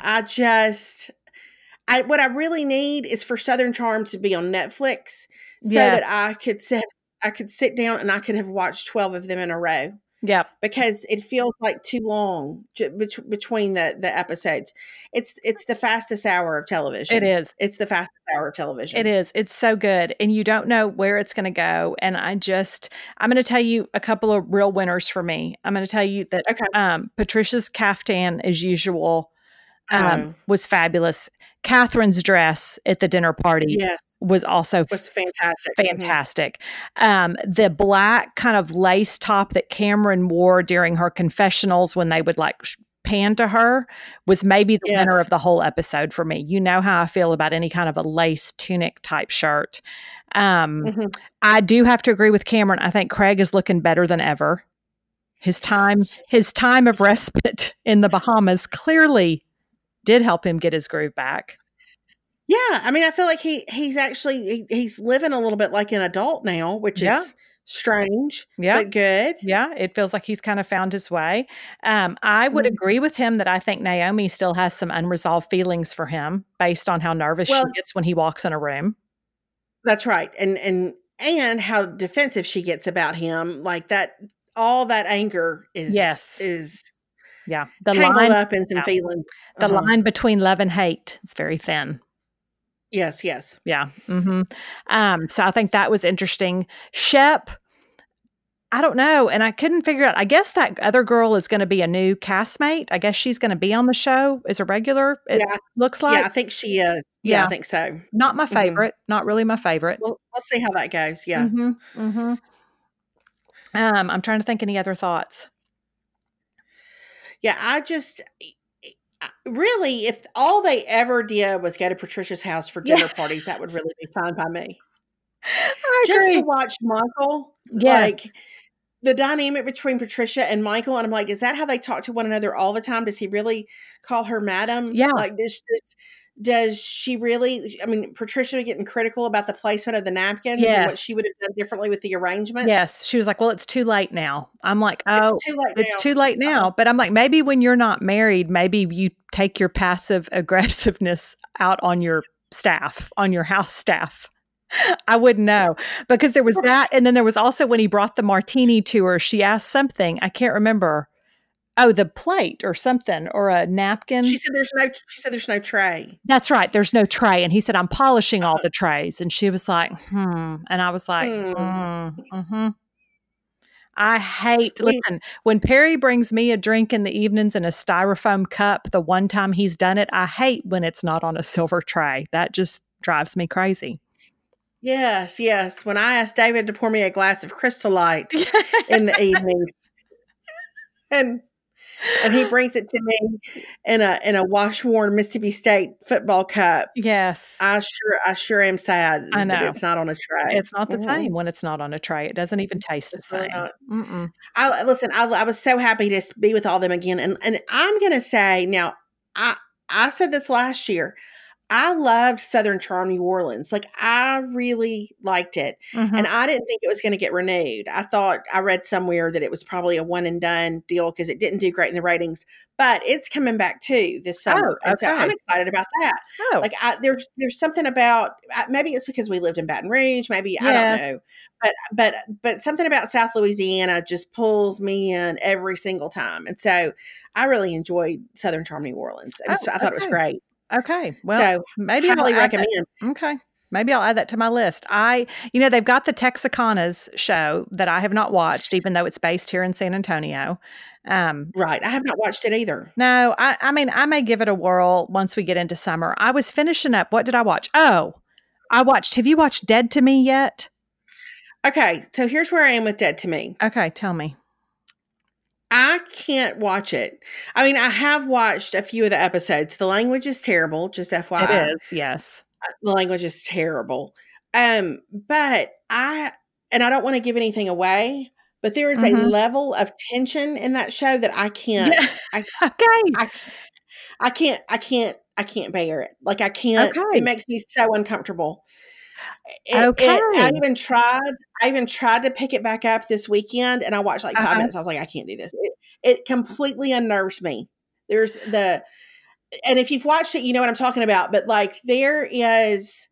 [SPEAKER 1] What I really need is for Southern Charm to be on Netflix so that I could sit down and I could have watched 12 of them in a row.
[SPEAKER 2] Yeah.
[SPEAKER 1] Because it feels like too long between the episodes. It's the fastest hour of television.
[SPEAKER 2] It is.
[SPEAKER 1] It's the fastest hour of television.
[SPEAKER 2] It is. It's so good. And you don't know where it's going to go. And I'm going to tell you a couple of real winners for me. I'm going to tell you that Patricia's caftan, as usual, was fabulous. Catherine's dress at the dinner party was fantastic. Fantastic. The black kind of lace top that Cameron wore during her confessionals when they would like pan to her was maybe the winner of the whole episode for me. You know how I feel about any kind of a lace tunic type shirt. I do have to agree with Cameron. I think Craig is looking better than ever. His time of respite in the Bahamas clearly did help him get his groove back.
[SPEAKER 1] Yeah, I mean, I feel like he's living a little bit like an adult now, which is strange, but good.
[SPEAKER 2] Yeah, it feels like he's kind of found his way. I would agree with him that I think Naomi still has some unresolved feelings for him based on how nervous she gets when he walks in a room.
[SPEAKER 1] That's right, and how defensive she gets about him, like that. All that anger is
[SPEAKER 2] the
[SPEAKER 1] tangled
[SPEAKER 2] line
[SPEAKER 1] up in some feelings.
[SPEAKER 2] The line between love and hate is very thin.
[SPEAKER 1] Yes.
[SPEAKER 2] Yeah. Mm-hmm. So I think that was interesting. Shep, I don't know. And I couldn't figure out, I guess that other girl is going to be a new castmate. I guess she's going to be on the show as a regular. It looks like.
[SPEAKER 1] Yeah, I think she is. Yeah, I think so.
[SPEAKER 2] Not my favorite. Not really my favorite.
[SPEAKER 1] We'll see how that goes. Yeah.
[SPEAKER 2] I'm trying to think any other thoughts.
[SPEAKER 1] Yeah, really, if all they ever did was go to Patricia's house for dinner parties, that would really be fine by me.
[SPEAKER 2] I
[SPEAKER 1] Just
[SPEAKER 2] agree.
[SPEAKER 1] to watch Michael, like the dynamic between Patricia and Michael, and I'm like, is that how they talk to one another all the time? Does he really call her madam?
[SPEAKER 2] Yeah.
[SPEAKER 1] Like, does she really? I mean, Patricia getting critical about the placement of the napkins and what she would have done differently with the arrangements.
[SPEAKER 2] Yes, she was like, "Well, it's too late now." I'm like, "Oh, it's too late now." But I'm like, maybe when you're not married, maybe you take your passive aggressiveness out on your staff, on your house staff. I wouldn't know, because there was that, and then there was also when he brought the martini to her. She asked something, I can't remember. Oh, the plate or something, or a napkin.
[SPEAKER 1] She said there's no tray.
[SPEAKER 2] That's right. There's no tray. And he said, I'm polishing all the trays. And she was like, And I was like, I hate, listen, when Perry brings me a drink in the evenings in a styrofoam cup, the one time he's done it, I hate when it's not on a silver tray. That just drives me crazy.
[SPEAKER 1] Yes, yes. When I asked David to pour me a glass of Crystal Light in the evenings, and he brings it to me in a wash-worn Mississippi State football cup.
[SPEAKER 2] Yes.
[SPEAKER 1] I sure am sad
[SPEAKER 2] I know.
[SPEAKER 1] that it's not on a tray.
[SPEAKER 2] It's not the same when it's not on a tray. It doesn't even taste the
[SPEAKER 1] It's really
[SPEAKER 2] same.
[SPEAKER 1] not. I was so happy to be with all them again, and I'm gonna say now, I said this last year. I loved Southern Charm New Orleans. Like, I really liked it. And I didn't think it was going to get renewed. I read somewhere that it was probably a one and done deal because it didn't do great in the ratings. But it's coming back too this summer.
[SPEAKER 2] Oh,
[SPEAKER 1] And so I'm excited about that.
[SPEAKER 2] Oh,
[SPEAKER 1] Like, there's something about, maybe it's because we lived in Baton Rouge. Maybe, I don't know. But something about South Louisiana just pulls me in every single time. And so I really enjoyed Southern Charm New Orleans. I thought it was great.
[SPEAKER 2] Okay. Well,
[SPEAKER 1] So
[SPEAKER 2] maybe
[SPEAKER 1] highly recommend.
[SPEAKER 2] Okay. Maybe I'll add that to my list. They've got the Texacanas show that I have not watched, even though it's based here in San Antonio.
[SPEAKER 1] Right. I have not watched it either.
[SPEAKER 2] No, I mean, I may give it a whirl once we get into summer. I was finishing up. What did I watch? Oh, have you watched Dead to Me yet?
[SPEAKER 1] Okay. So here's where I am with Dead to Me.
[SPEAKER 2] Okay. Tell me.
[SPEAKER 1] I can't watch it. I mean, I have watched a few of the episodes. The language is terrible, just FYI.
[SPEAKER 2] It is, yes.
[SPEAKER 1] The language is terrible. But I don't want to give anything away, but there is a level of tension in that show that I can't. Yeah. I can't bear it. Like, I can't. Okay. It makes me so uncomfortable. I even tried to pick it back up this weekend, and I watched like 5 minutes. I was like, I can't do this. It completely unnerves me. And if you've watched it, you know what I'm talking about. But like, there is,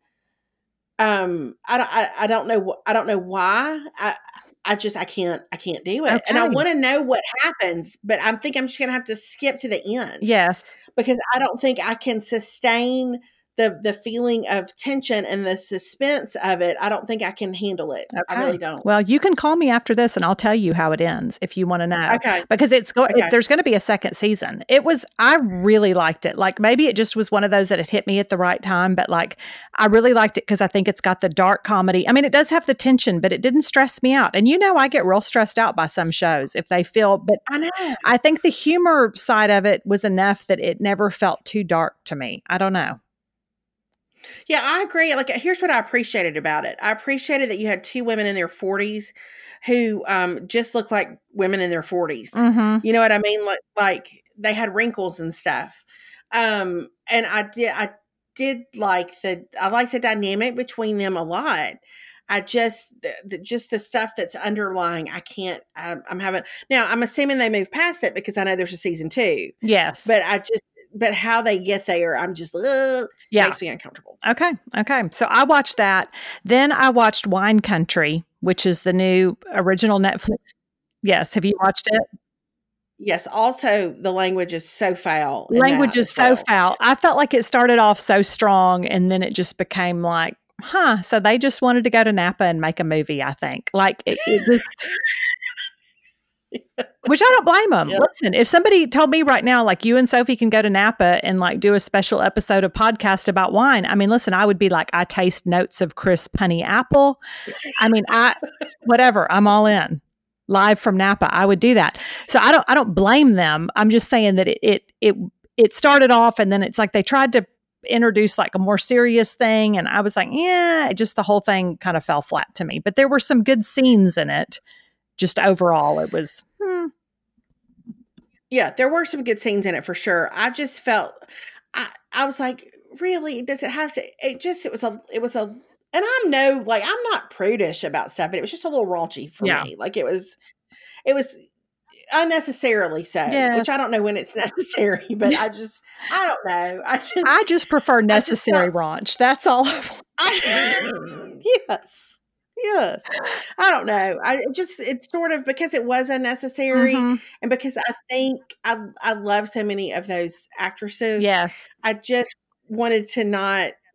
[SPEAKER 1] I don't know why. I can't do it. Okay. And I want to know what happens, but I'm just going to have to skip to the end.
[SPEAKER 2] Yes.
[SPEAKER 1] Because I don't think I can sustain the feeling of tension and the suspense of it. I don't think I can handle it. Okay. I really don't.
[SPEAKER 2] Well, you can call me after this and I'll tell you how it ends if you want to know. Okay. Because there's going to be a second season. I really liked it. Like, maybe it just was one of those that it hit me at the right time, but like, I really liked it because I think it's got the dark comedy. I mean, it does have the tension, but it didn't stress me out. And I get real stressed out by some shows if they feel, but
[SPEAKER 1] I know.
[SPEAKER 2] I think the humor side of it was enough that it never felt too dark to me. I don't know.
[SPEAKER 1] Yeah, I agree. Like, here's what I appreciated about it. I appreciated that you had two women in their 40s who just look like women in their 40s. Mm-hmm. You know what I mean? Like they had wrinkles and stuff. And I did like the dynamic between them a lot. I just the stuff that's underlying, I can't. I'm assuming they moved past it because I know there's a season 2.
[SPEAKER 2] Yes,
[SPEAKER 1] but how they get there, I'm just, makes me uncomfortable.
[SPEAKER 2] Okay. So I watched that. Then I watched Wine Country, which is the new original Netflix. Yes. Have you watched it?
[SPEAKER 1] Yes. Also, the language is so foul.
[SPEAKER 2] Language is so foul. I felt like it started off so strong and then it just became like, so they just wanted to go to Napa and make a movie, I think. Like it just... Which I don't blame them. Yep. Listen, if somebody told me right now, like, you and Sophie can go to Napa and like do a special episode of podcast about wine. I mean, listen, I would be like, I taste notes of crisp honey apple. I mean, whatever, I'm all in. Live from Napa, I would do that. So I don't blame them. I'm just saying that it started off and then it's like they tried to introduce like a more serious thing. And I was like, just the whole thing kind of fell flat to me. But there were some good scenes in it. Just overall, it was.
[SPEAKER 1] Yeah, there were some good scenes in it for sure. I just felt, I was like, really? Does it have to? It was a, and I'm not prudish about stuff, but it was just a little raunchy for me. Like it was unnecessarily so, which I don't know when it's necessary, but I don't know.
[SPEAKER 2] I just prefer necessary raunch. That's all.
[SPEAKER 1] Yes. I don't know. It's sort of because it was unnecessary and because I think I love so many of those actresses.
[SPEAKER 2] Yes.
[SPEAKER 1] I just wanted to not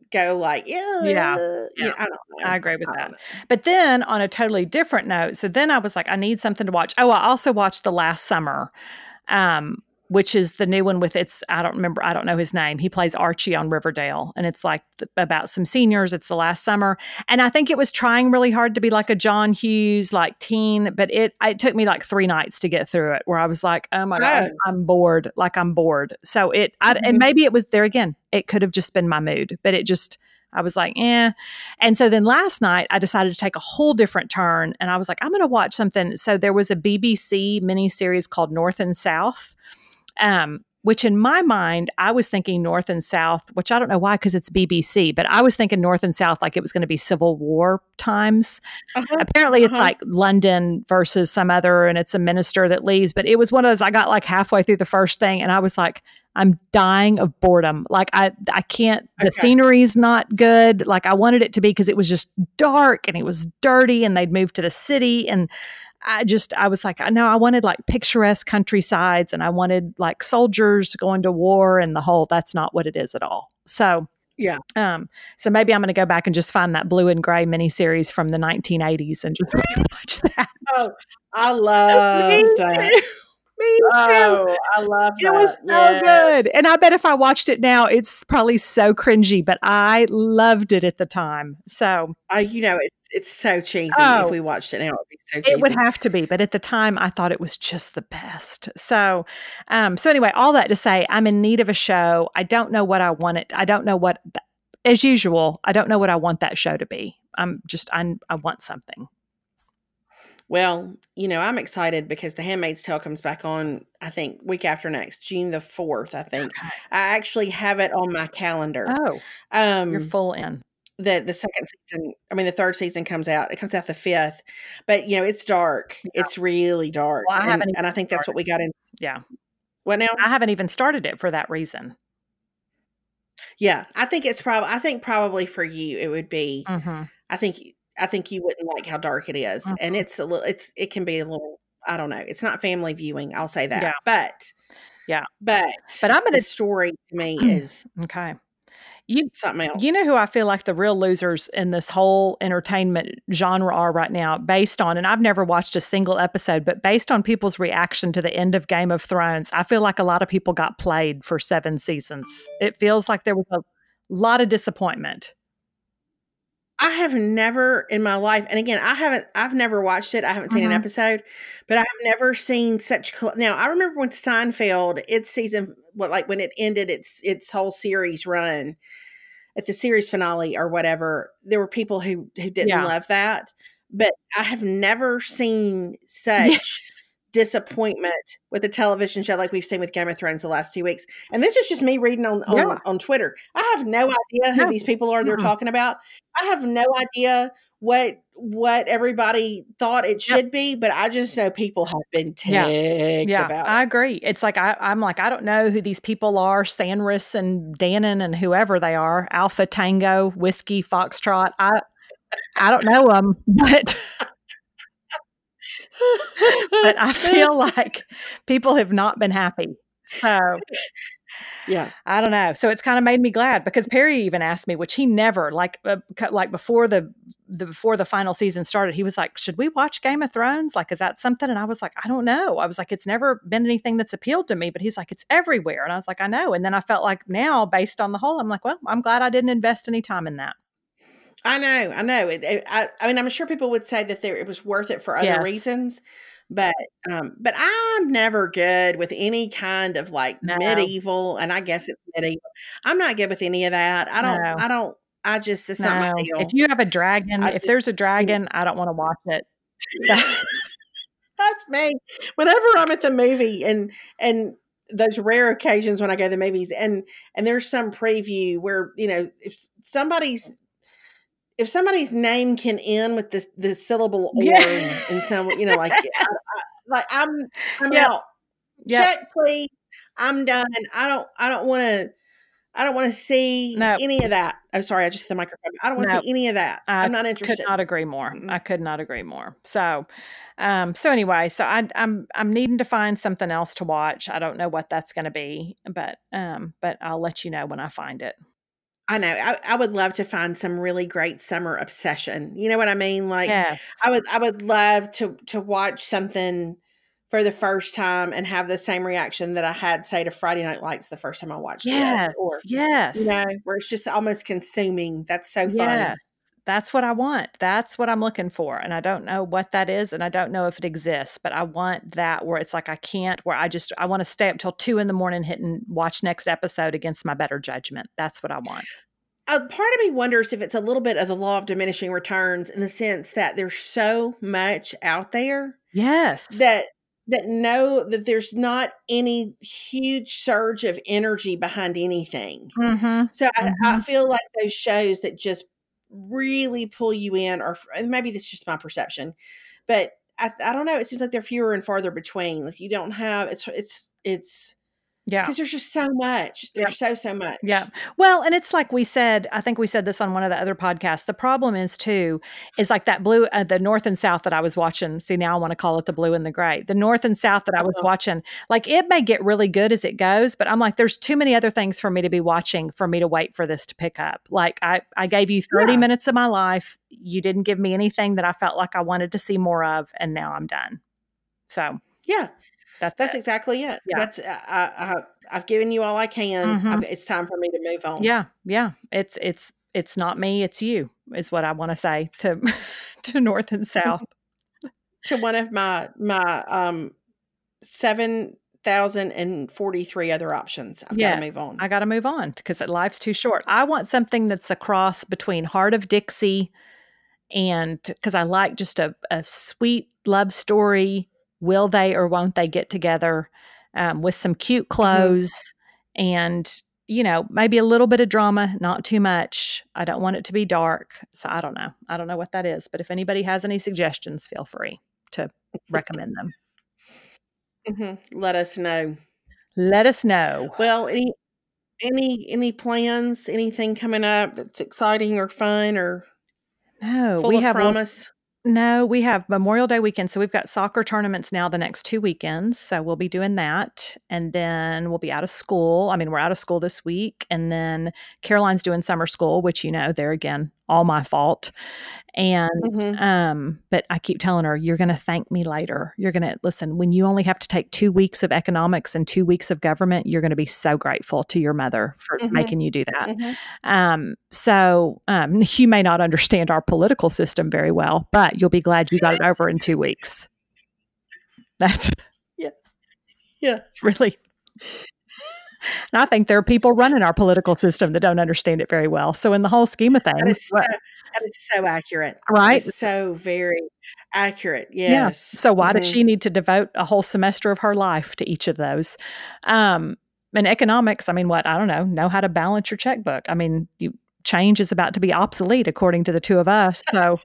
[SPEAKER 1] go like,
[SPEAKER 2] Yeah.
[SPEAKER 1] I don't know.
[SPEAKER 2] I agree with that. But then on a totally different note, so then I was like, I need something to watch. Oh, I also watched The Last Summer, which is the new one with I don't know his name. He plays Archie on Riverdale. And it's like about some seniors. It's The Last Summer. And I think it was trying really hard to be like a John Hughes, like teen, but it took me like 3 nights to get through it where I was like, oh my God, I'm bored. Like I'm bored. So and maybe it was there again. It could have just been my mood, but I was like, eh. And so then last night I decided to take a whole different turn and I was like, I'm going to watch something. So there was a BBC miniseries called North and South. Which in my mind, I was thinking North and South, which I don't know why, because it's BBC, but I was thinking North and South like it was going to be Civil War times. Apparently it's like London versus some other, and it's a minister that leaves. But it was one of those, I got like halfway through the first thing and I was like, I'm dying of boredom. Like I can't, the scenery's not good. Like I wanted it to be because it was just dark and it was dirty and they'd moved to the city and I was like, no, I wanted like picturesque countrysides and I wanted like soldiers going to war and that's not what it is at all. So,
[SPEAKER 1] yeah.
[SPEAKER 2] So maybe I'm going to go back and just find that Blue and Gray miniseries from the 1980s and just watch that.
[SPEAKER 1] Oh, I love that.
[SPEAKER 2] Me too.
[SPEAKER 1] Oh, I love that.
[SPEAKER 2] It was so good. And I bet if I watched it now, it's probably so cringy, but I loved it at the time. So,
[SPEAKER 1] it's so cheesy. If we watched it now, it would be so cheesy.
[SPEAKER 2] It would have to be. But at the time, I thought it was just the best. So, anyway, all that to say, I'm in need of a show. I don't know what I want it. I don't know what, as usual, I don't know what I want that show to be. I want something.
[SPEAKER 1] Well, I'm excited because The Handmaid's Tale comes back on, I think, week after next, June the 4th, I think. Okay. I actually have it on my calendar.
[SPEAKER 2] Oh, you're full in.
[SPEAKER 1] The second season, the third season comes out. It comes out the 5th. But, it's dark. Yeah. It's really dark.
[SPEAKER 2] Well,
[SPEAKER 1] and I think that's what we got in.
[SPEAKER 2] Yeah.
[SPEAKER 1] What now?
[SPEAKER 2] I haven't even started it for that reason.
[SPEAKER 1] Yeah. I think probably for you, it would be, I think you wouldn't like how dark it is. And it can be a little, I don't know. It's not family viewing. I'll say that.
[SPEAKER 2] Yeah.
[SPEAKER 1] But the story to me is
[SPEAKER 2] okay.
[SPEAKER 1] Something else.
[SPEAKER 2] You know who I feel like the real losers in this whole entertainment genre are right now, based on, and I've never watched a single episode, but based on people's reaction to the end of Game of Thrones, I feel like a lot of people got played for 7 seasons. It feels like there was a lot of disappointment.
[SPEAKER 1] I have never in my life, and again, I've never watched it. I haven't seen an episode, but I have never seen such. Now, I remember when Seinfeld, its season, when it ended its whole series run, at the series finale or whatever, there were people who didn't love that, but I have never seen such disappointment with a television show like we've seen with Game of Thrones the last 2 weeks. And this is just me reading on Twitter. I have no idea who these people are they're talking about. I have no idea what everybody thought it should be, but I just know people have been ticked about it.
[SPEAKER 2] I agree. It's like I'm like, I don't know who these people are, Sanris and Dannon and whoever they are, Alpha Tango, Whiskey, Foxtrot. I don't know them, but but I feel like people have not been happy. So
[SPEAKER 1] yeah,
[SPEAKER 2] I don't know. So it's kind of made me glad because Perry even asked me, which he never like before the final season started, he was like, should we watch Game of Thrones? Like, is that something? And I was like, I don't know. I was like, it's never been anything that's appealed to me, but he's like, it's everywhere. And I was like, I know. And then I felt like now based on the whole, I'm like, well, I'm glad I didn't invest any time in that.
[SPEAKER 1] I know. I'm sure people would say that it was worth it for other reasons, but I'm never good with any kind of like medieval, and I guess it's medieval. I'm not good with any of that. It's not my deal.
[SPEAKER 2] If you have a dragon, if there's a dragon, I don't want to watch it.
[SPEAKER 1] That's me. Whenever I'm at the movie and those rare occasions when I go to the movies and there's some preview where, if somebody's name can end with the syllable "or" in some, I'm out. Check, please. I'm done. I don't want to see any of that. I'm sorry, I just hit the microphone. I don't want to see any of that. I'm not interested.
[SPEAKER 2] Could not agree more. I could not agree more. So, anyway, I'm needing to find something else to watch. I don't know what that's going to be, but I'll let you know when I find it.
[SPEAKER 1] I know. I would love to find some really great summer obsession. You know what I mean? Like
[SPEAKER 2] Yes.
[SPEAKER 1] I would love to watch something for the first time and have the same reaction that I had, say, to Friday Night Lights the first time I watched it,
[SPEAKER 2] Yes.
[SPEAKER 1] or
[SPEAKER 2] Yes.
[SPEAKER 1] where it's just almost consuming. That's so
[SPEAKER 2] Yes.
[SPEAKER 1] fun.
[SPEAKER 2] That's what I want. That's what I'm looking for. And I don't know what that is. And I don't know if it exists, but I want that where it's like I can't, where I want to stay up till 2 a.m. hitting watch next episode against my better judgment. That's what I want.
[SPEAKER 1] A part of me wonders if it's a little bit of the law of diminishing returns in the sense that there's so much out there
[SPEAKER 2] Yes.
[SPEAKER 1] that there's not any huge surge of energy behind anything.
[SPEAKER 2] Mm-hmm.
[SPEAKER 1] So I
[SPEAKER 2] Mm-hmm.
[SPEAKER 1] feel like those shows that just really pull you in, or maybe that's just my perception, but I don't know. It seems like they're fewer and farther between. Like you don't have it's
[SPEAKER 2] Yeah.
[SPEAKER 1] because there's just so much.
[SPEAKER 2] Yep.
[SPEAKER 1] There's so much.
[SPEAKER 2] Yeah. Well, and it's like we said, I think we said this on one of the other podcasts. The problem is too, is like that blue, the North and South that I was watching. See, now I want to call it the blue and the gray. The North and South that I was watching, like it may get really good as it goes, but I'm like, there's too many other things for me to be watching for me to wait for this to pick up. Like I gave you 30 minutes of my life. You didn't give me anything that I felt like I wanted to see more of. And now I'm done. So
[SPEAKER 1] yeah, that's
[SPEAKER 2] it.
[SPEAKER 1] exactly it.
[SPEAKER 2] Yeah.
[SPEAKER 1] That's I've given you all I can.
[SPEAKER 2] Mm-hmm.
[SPEAKER 1] It's time for me to move on.
[SPEAKER 2] Yeah. Yeah. It's not me, it's you, is what I want to say to to North and South.
[SPEAKER 1] To one of my 7,043 other options. I've got to move on.
[SPEAKER 2] I got to move on because life's too short. I want something that's a cross between Heart of Dixie and because I like just a sweet love story. Will they or won't they get together with some cute clothes and, you know, maybe a little bit of drama, not too much. I don't want it to be dark. So I don't know. I don't know what that is. But if anybody has any suggestions, feel free to recommend them.
[SPEAKER 1] Let us know.
[SPEAKER 2] Let us know.
[SPEAKER 1] Well, any plans? Anything coming up that's exciting or fun or full of promise?
[SPEAKER 2] No, we have Memorial Day weekend. So we've got soccer tournaments now the next 2 weekends. So we'll be doing that. And then we'll be out of school. I mean, we're out of school this week. And then doing summer school, which, you know, there again, all my fault. And, but I keep telling her, you're going to thank me later. You're going to listen, when you only have to take 2 weeks of economics and 2 weeks of government, you're going to be so grateful to your mother for making you do that. So you may not understand our political system very well, but you'll be glad you got it over in 2 weeks. That's it's really, and I think there are people running our political system that don't understand it very well. So in the whole scheme of things,
[SPEAKER 1] that is so accurate.
[SPEAKER 2] Right?
[SPEAKER 1] So very accurate. Yes.
[SPEAKER 2] Yeah. So why does she need to devote a whole semester of her life to each of those? And economics, I mean, I don't know how to balance your checkbook. I mean, change is about to be obsolete according to the two of us. So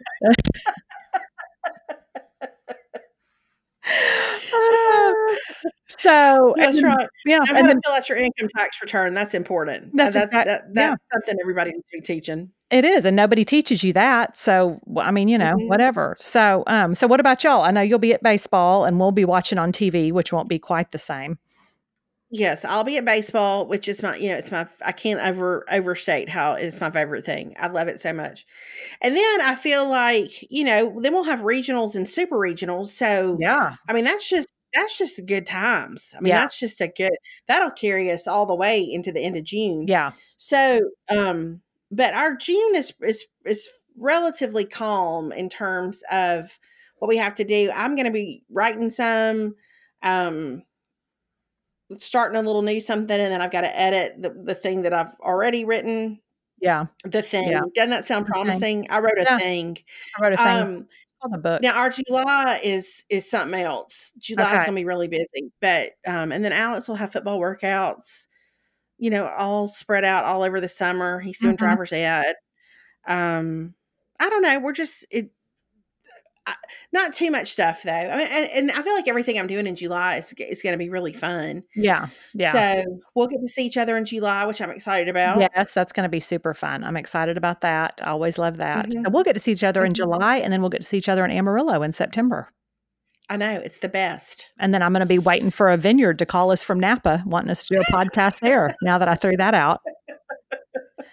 [SPEAKER 1] that's right.
[SPEAKER 2] Yeah.
[SPEAKER 1] Know how to fill out your income tax return. That's important. That's something everybody needs to be teaching.
[SPEAKER 2] It is. And nobody teaches you that. So, I mean, you know, whatever. So, so what about y'all? I know you'll be at baseball and we'll be watching on TV, which won't be quite the same.
[SPEAKER 1] Yes, I'll be at baseball, which is I can't overstate how it's my favorite thing. I love it so much. And then I feel like, then we'll have regionals and super regionals. So,
[SPEAKER 2] yeah,
[SPEAKER 1] I mean, that's just good times. I mean, that's just that'll carry us all the way into the end of June.
[SPEAKER 2] Yeah.
[SPEAKER 1] So, but our June is relatively calm in terms of what we have to do. I'm going to be writing some, starting a little new something, and then I've got to edit the thing that I've already written.
[SPEAKER 2] Yeah.
[SPEAKER 1] The thing. Yeah. Doesn't that sound promising? I wrote a thing.
[SPEAKER 2] I wrote a thing. On the book.
[SPEAKER 1] Now our July is something else. July is going to be really busy, but and then Alex will have football workouts, all spread out all over the summer. He's doing driver's ed. I don't know. We're just not too much stuff though. I mean, and I feel like everything I'm doing in July is going to be really fun.
[SPEAKER 2] Yeah. Yeah.
[SPEAKER 1] So we'll get to see each other in July, which I'm excited about.
[SPEAKER 2] Yes, that's going to be super fun. I'm excited about that. I always love that. So we'll get to see each other in July, and then we'll get to see each other in Amarillo in September.
[SPEAKER 1] I know. It's the best.
[SPEAKER 2] And then I'm going to be waiting for a vineyard to call us from Napa, wanting us to do a podcast there, now that I threw that out.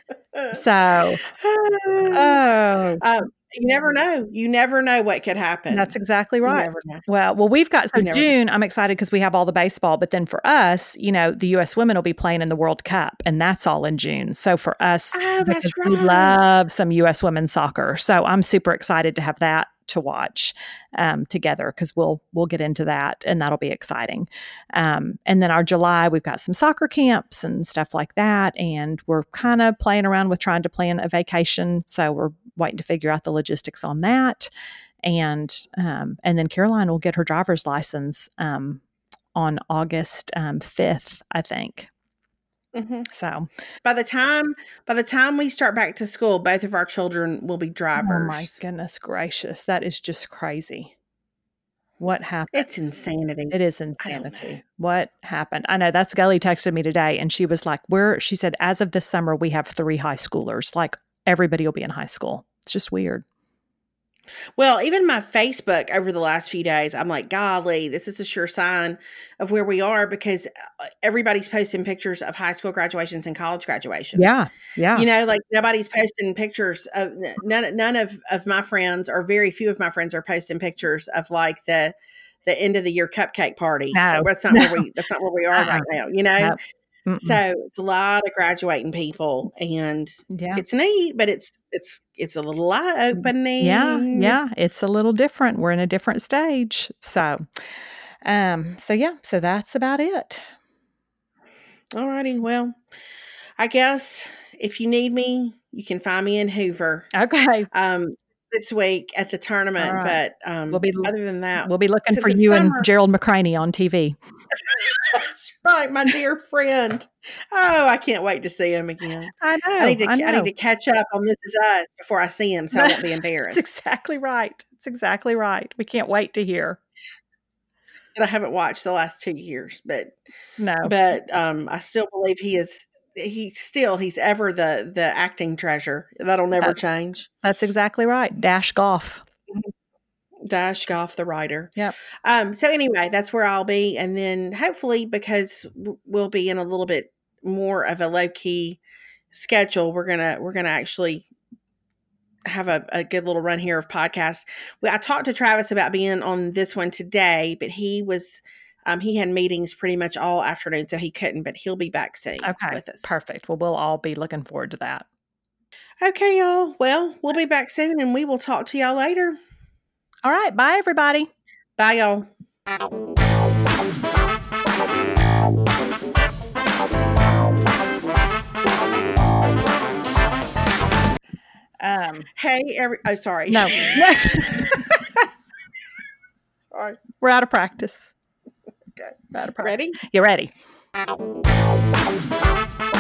[SPEAKER 2] So, oh.
[SPEAKER 1] You never know. You never know what could happen.
[SPEAKER 2] That's exactly right.
[SPEAKER 1] You never know.
[SPEAKER 2] Well, we've got
[SPEAKER 1] You never
[SPEAKER 2] June. I'm excited because we have all the baseball. But then for us, the U.S. women will be playing in the World Cup, and that's all in June. So for us,
[SPEAKER 1] that's
[SPEAKER 2] we
[SPEAKER 1] right.
[SPEAKER 2] love some U.S. women's soccer. So I'm super excited to have that to watch together because we'll get into that, and that'll be exciting. And then our July, we've got some soccer camps and stuff like that, and we're kind of playing around with trying to plan a vacation. So we're waiting to figure out the logistics on that. And then Caroline will get her driver's license on August 5th, I think.
[SPEAKER 1] Mm-hmm.
[SPEAKER 2] So
[SPEAKER 1] by the time we start back to school, both of our children will be drivers.
[SPEAKER 2] Oh my goodness gracious. That is just crazy. What happened?
[SPEAKER 1] It's insanity.
[SPEAKER 2] It is insanity. What happened? I know that's Scully texted me today, and she was like, she said, as of this summer, we have 3 high schoolers. Like everybody will be in high school. It's just weird.
[SPEAKER 1] Well, even my Facebook over the last few days, I'm like, golly, this is a sure sign of where we are because everybody's posting pictures of high school graduations and college graduations.
[SPEAKER 2] Yeah. Yeah.
[SPEAKER 1] Like nobody's posting pictures of none of my friends, or very few of my friends, are posting pictures of like the end of the year cupcake party.
[SPEAKER 2] No.
[SPEAKER 1] That's not where we are right now.
[SPEAKER 2] Nope.
[SPEAKER 1] So it's a lot of graduating people, and it's neat, but it's a little eye-opening.
[SPEAKER 2] Yeah, it's a little different. We're in a different stage. So that's about it.
[SPEAKER 1] All righty. Well, I guess if you need me, you can find me in Hoover.
[SPEAKER 2] Okay.
[SPEAKER 1] This week at the tournament,
[SPEAKER 2] right.
[SPEAKER 1] But other than that,
[SPEAKER 2] we'll be looking for you and Gerald McCraney on TV.
[SPEAKER 1] That's right, my dear friend. Oh, I can't wait to see him again.
[SPEAKER 2] I know.
[SPEAKER 1] I need to catch up on This Is Us before I see him, so I won't be embarrassed.
[SPEAKER 2] That's exactly right. It's exactly right. We can't wait to hear.
[SPEAKER 1] And I haven't watched the last 2 years, but
[SPEAKER 2] no.
[SPEAKER 1] But I still believe he's ever the acting treasure. That'll never change.
[SPEAKER 2] That's exactly right. Dash Goff.
[SPEAKER 1] Dash Goff, the writer.
[SPEAKER 2] Yep.
[SPEAKER 1] So anyway, that's where I'll be. And then hopefully, because we'll be in a little bit more of a low key schedule, we're gonna actually have a good little run here of podcasts. I talked to Travis about being on this one today, but he was he had meetings pretty much all afternoon, so he couldn't, but he'll be back soon with us.
[SPEAKER 2] Perfect. Well, we'll all be looking forward to that.
[SPEAKER 1] Okay, y'all. Well, we'll be back soon, and we will talk to y'all later.
[SPEAKER 2] All right. Bye, everybody.
[SPEAKER 1] Bye, y'all. Hey, sorry.
[SPEAKER 2] No.
[SPEAKER 1] Sorry.
[SPEAKER 2] We're out of practice.
[SPEAKER 1] Okay.
[SPEAKER 2] We're out of practice.
[SPEAKER 1] Ready?
[SPEAKER 2] You ready?